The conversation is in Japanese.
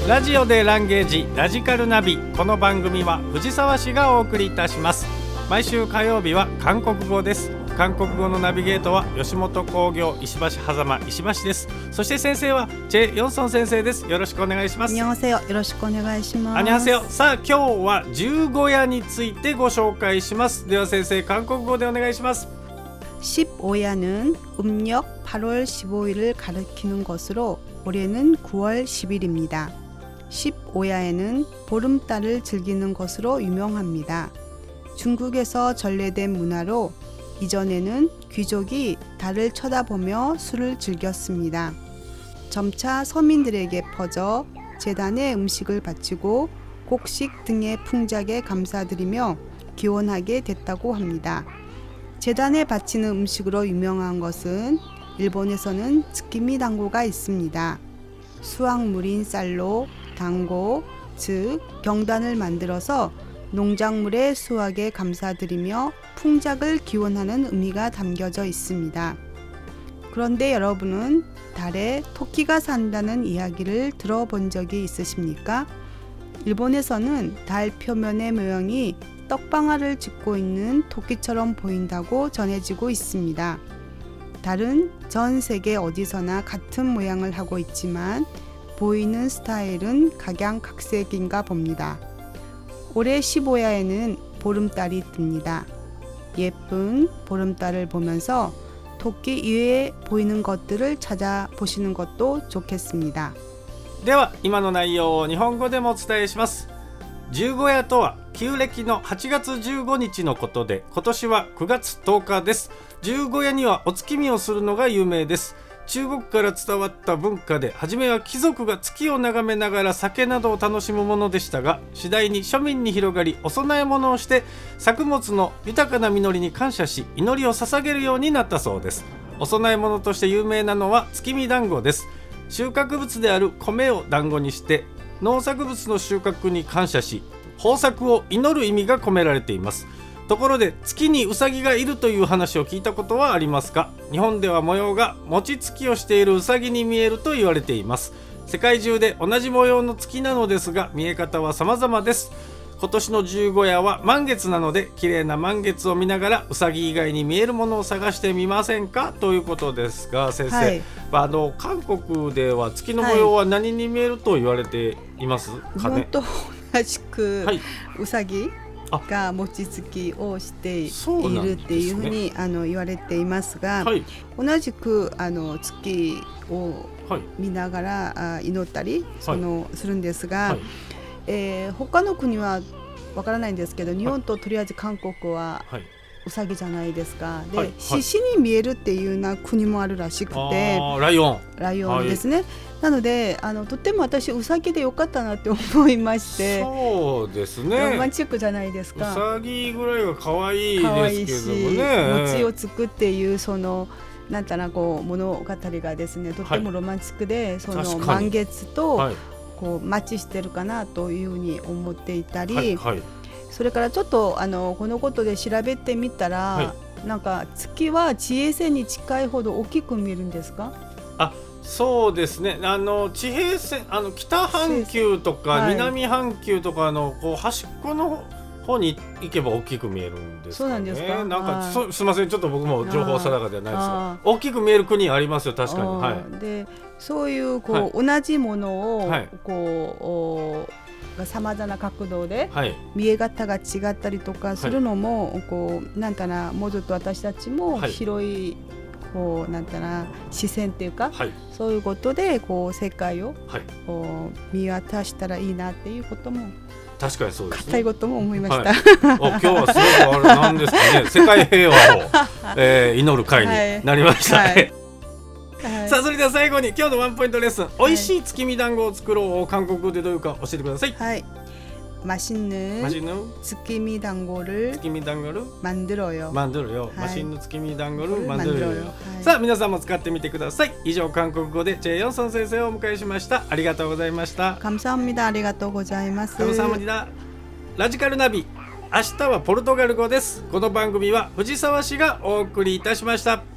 ラジオでランゲージラジカルナビ。この番組は藤沢市がお送りいたします。毎週火曜日は韓国語です。韓国語のナビゲートは吉本興業石橋狭間石橋です。そして先生はチェ・ヨンソン先生です。よろしくお願いします。 こんにちは。よろしくお願いします。 こんにちは。さあ今日は十五夜についてご紹介します。では先生、韓国語でお願いします。 15야는 음력 8월 15일을 가리키는 것으로 올해는 9월 10일입니다. 15야에는 보름달을 즐기는 것으로 유명합니다. 중국에서 전래된 문화로 이전에는 귀족이 달을 쳐다보며 술을 즐겼습니다. 점차 서민들에게 퍼져 제단에 음식을 바치고 곡식 등의 풍작에 감사드리며 기원하게 됐다고 합니다. 제단에 바치는 음식으로 유명한 것은 일본에서는 츠키미 당고가 있습니다. 수확물인 쌀로 당고, 즉 경단을 만들어서 농작물의 수확에 감사드리며 풍작을 기원하는 의미가 담겨져 있습니다. 그런데 여러분은 달에 토끼가 산다는 이야기를 들어본 적이 있으십니까? 일본에서는 달 표면의 모양이 떡방아를 짚고 있는 토끼처럼 보인다고 전해지고 있습니다. 달은 전 세계 어디서나 같은 모양을 하고 있지만 보이는 스타일은 각양각색인가 봅니다. 올해 15야에는 보름달이 뜹니다. 예쁜 보름달을 보면서 토끼 이외에 보이는 것들을 찾아보시는 것도 좋겠습니다. では今の内容を日本語でもお伝えします。十五夜とは旧暦の8月15日のことで、今年は9月10日です。十五夜にはお月見をするのが有名です。中国から伝わった文化で、初めは貴族が月を眺めながら酒などを楽しむものでしたが、次第に庶民に広がり、お供え物をして作物の豊かな実りに感謝し、祈りを捧げるようになったそうです。お供え物として有名なのは月見団子です。収穫物である米を団子にして農作物の収穫に感謝し、豊作を祈る意味が込められています。ところで、月にウサギがいるという話を聞いたことはありますか？日本では模様が餅つきをしているウサギに見えると言われています。世界中で同じ模様の月なのですが、見え方は様々です。今年の十五夜は満月なので、綺麗な満月を見ながらウサギ以外に見えるものを探してみませんかということですが、先生、はい、韓国では月の模様は何に見えると言われていますかね？ 日本と同じく、はい、ウサギが餅つきをしているっていうふうに言われていますが、はい、同じく月を見ながら祈ったりするんですが、はい、他の国はわからないんですけど、日本ととりあえず韓国はウサギじゃないですか。で、はい、獅子に見えるっていうような国もあるらしくて、 ライオンですね、はい、なのでとっても私ウサギでよかったなって思いまして。 そうですね、 ロマンチックじゃないですか。 ウサギぐらいが可愛いですけどもね、 餅をつくっていうなんたら物語がですね、とってもロマンチックで、はい、満月と、はい、マッチしてるかなというふうに思っていたり、はいはい、それからちょっとこのことで調べてみたら、はい、なんか月は地平線に近いほど大きく見えるんですか？ そうですね、地平線北半球とか南半球とか端っこの方に行けば大きく見えるんですかね。 そうなんですか。 なんかすみません、ちょっと僕も情報定かではないですが、大きく見える国ありますよ、確かに。はい、でそういうはい、同じものを、はい、さまざまな角度で見え方が違ったりとかするのも、はい、なんたらもうちょっと私たちも広い、はい、なんたら視線っていうか、はい、そういうことで世界を、はい、見渡したらいいなっていうことも、 確かにそうですね、 固いことも思いました、 はい、今日はすごくなんですかね世界平和を、祈る会になりました、はいはいはい、さあそれでは最後に今日のワンポイントレッスン、美味しい月見団子を作ろうを韓国語でどういうか教えてください。 はい、맛있는 tsukimi dango를 만들어요. 맛있는 tsukimi dango를 만들어요. さあ皆さんも使ってみてください。以上、韓国語でチェ・ヨンソン先生をお迎えしました。ありがとうございました。 감사합니다。ありがとうございます。 감사합니다。ラジカルナビ、明日はポルトガル語です。この番組は藤沢市がお送りいたしました。